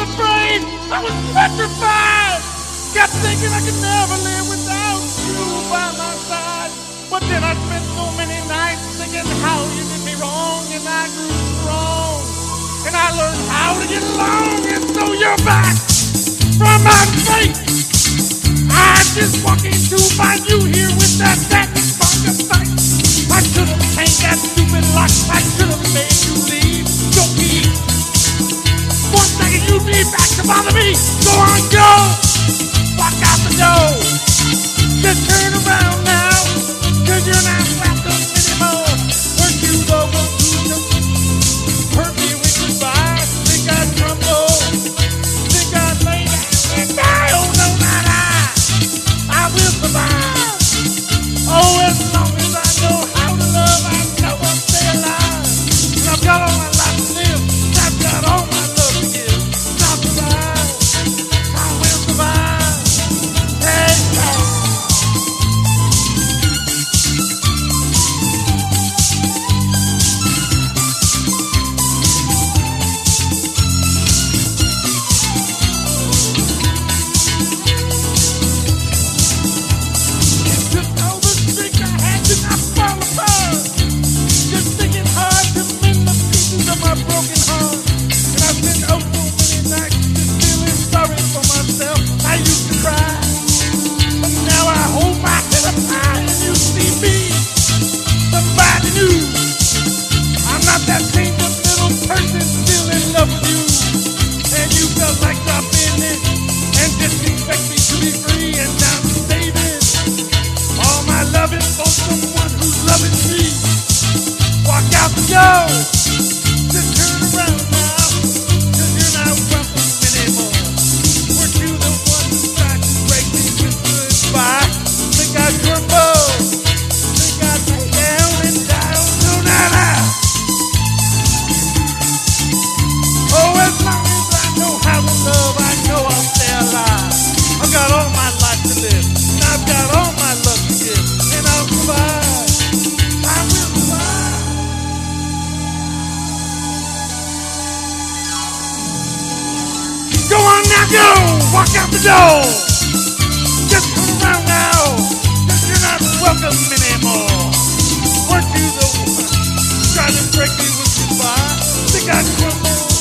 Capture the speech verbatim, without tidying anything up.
afraid. I was petrified. Kept thinking I could never live without you by my side. But then I spent so many nights thinking how you did me wrong, and I grew strong. And I learned how to get along, and so you're back from my fate. I just walking to find you here with that satin bunker sight. I should have changed that stupid lock. I should have made you leave your key. One second you'd be back to bother me. Go on, go. Walk out the door. Just turn around now, cause you're not welcome anymore. Weren't you the one who just hurt me with goodbye? Think I'd crumble? Think I'd lay down and die? Oh no, not I. I will survive. Oh, as long as I know how to love, I know I'll stay alive. And I've got all my life to live. I've got all my love to give. I'll survive. I will survive. Hey, hey. That painted little person still in love with you, and you felt like dropping it and just expect me to be free. And now I'm saving all my loving for someone who's loving me. Walk out the door, just turn around now, cause you're not welcome anymore. Weren't you the one who tried to break me with goodbye? Think I'd crumble? Think I'd lay down and die? Oh no, not I. Oh, as long as I know how to love, I know I'll stay alive. I've got all my life to live, and I've got all my love to give, and I'll survive. I will survive. Go on now, go! Walk out the door! Just turn around now, cause you're not welcome anymore. Weren't you the one trying to break me with goodbye? Think I'd crumble?